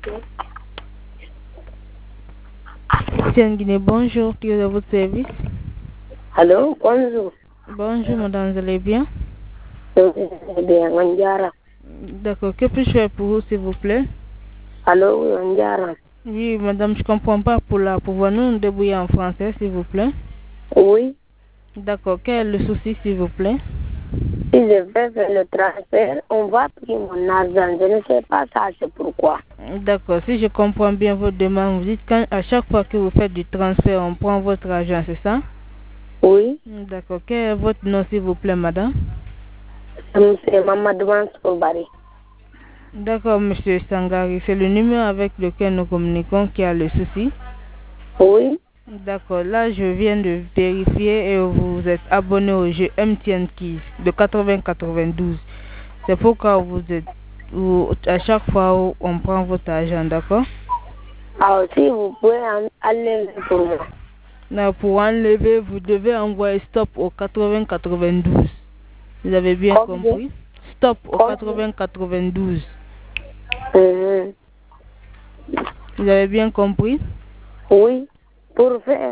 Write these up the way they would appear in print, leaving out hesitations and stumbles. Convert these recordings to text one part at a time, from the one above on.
Tiens Guinée, bonjour, qui est à votre service? Allô, bonjour. Bonjour madame, vous allez bien? Bien, Wanjara. D'accord, que puis-je faire pour vous s'il vous plaît? Allô, Wanjara. Oui madame, je comprends pas pouvons-nous nous débrouiller en français s'il vous plaît? Oui, D'accord, quel est le souci s'il vous plaît? si je vais faire le transfert, on va prendre mon argent. Je ne sais pas ça, c'est pourquoi. D'accord, si je comprends bien votre demande, vous dites qu'à chaque fois que vous faites du transfert, on prend votre argent, c'est ça? Oui, D'accord, quel est votre nom s'il vous plaît madame? c'est Mamadou Mansour-Bari. D'accord monsieur Sangari, c'est le numéro avec lequel nous communiquons qui a le souci? Oui, D'accord, là je viens de vérifier et vous êtes abonné au jeu MTN Keys de 80-92. C'est pourquoi à chaque fois on prend votre argent, d'accord? alors si vous pouvez aller pour moi. Là, pour enlever, vous devez envoyer stop au 80-92. Vous avez bien Combien? compris? Stop au Combien? 80-92. Mhm. Vous avez bien compris? Oui, pour faire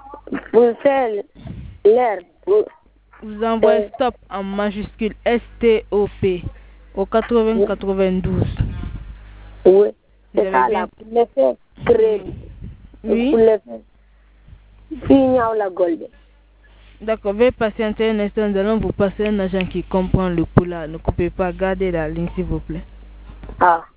l'air. Vous envoyez stop en majuscule STOP au 80-92. Oui, Vous c'est avez ça bien... là, pour le faire crédit. Oui? Pour le faire. Signal la gold. D'accord, veuillez patienter un instant. Nous allons vous passer un agent qui comprend le poula. Ne coupez pas, gardez la ligne s'il vous plaît. Ah.